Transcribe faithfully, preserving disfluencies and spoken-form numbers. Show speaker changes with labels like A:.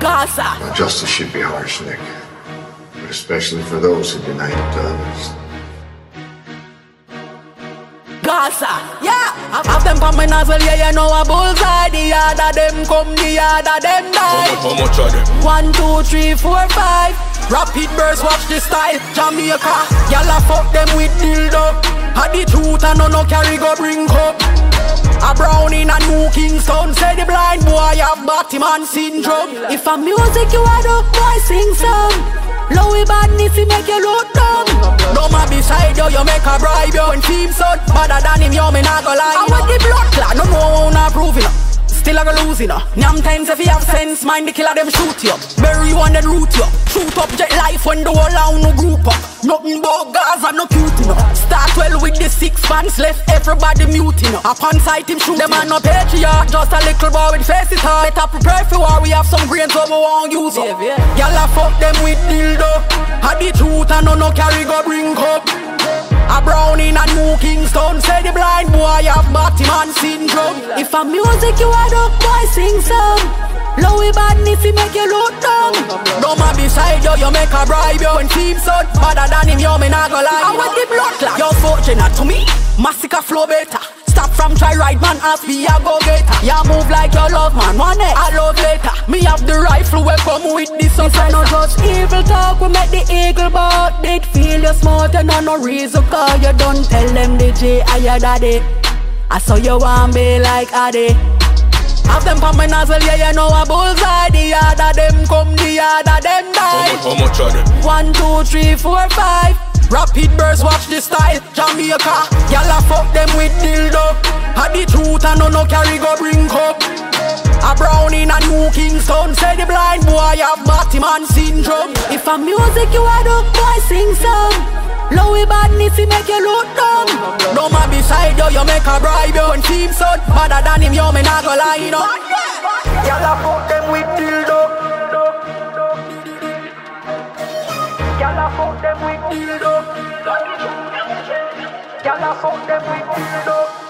A: Gaza.
B: Now, justice should be harsh, Nick. But especially for those who deny it to others.
A: Gaza, yeah. Have them come in as well, yeah, you know a bullseye. The other them come, the other them die.
C: How much are them?
A: One, two, three, four, five. Rapid burst, watch the style. Jamaica, y'all a fuck them with dildo. Had the truth and no no carry go bring up. A brown in a New Kingston. Say the blind boy have Batman syndrome. If a music you want to boy sing song. Lowy badness he make you look dumb. No man beside you, you make a bribe you. And team son, better than him, you me not go lie. I want the blood clot, no no one approving. Still I go losing her. Nyam times if you have sense, mind the killer them shoot you. Bury you and then root you. Shoot up jet life when the whole town no group up. Nothing but Gaza, no cute enough. Start well with the six fans left, everybody muting up. Upon sight him shoot. Them man no patriot, just a little boy with face it hard. Better prepare for war, we have some brains so we won't use up. Yeah, yeah. Y'all a fuck them with dildo. Had the truth and no no carry go bring up. A brown in a New Kingston. Say the blind boy have Batman syndrome. If a music you want to boy sing some. Lowy badness he make you look dumb. No man beside you, you make a bribe you. And team son, better than him, you me not go lie. I want the blood clot. You're fortunate to me, massacre flow better. Stop from try ride man, ask me a go getter. Ya move like your love man, one day I love later. Me have the rifle we come with this. If I not just evil talk, we make the eagle bark. They'd feel you smart and no reason. Cause you don't tell them the J I your daddy. I saw you want be like Addy. Have them coming as well, yeah, you know a bullseye. The other them come, the other them die.
C: How much, how much are them?
A: One, two, three, four, five. Rapid burst, watch the style. Jamaica, y'all a fuck them with dildo. Had the truth and no no carry go bring up. A brown in a New Kingston. Say the blind boy have Batman syndrome. If a music you want to boy sing some. Lowy badness he make you look dumb. No man beside you, you make a bribe you. And team son, better than him, you me not go lie, you know. Y'all a fuck them with dildo. Y'all a fuck them with dildo. Y'all a fuck them with dildo.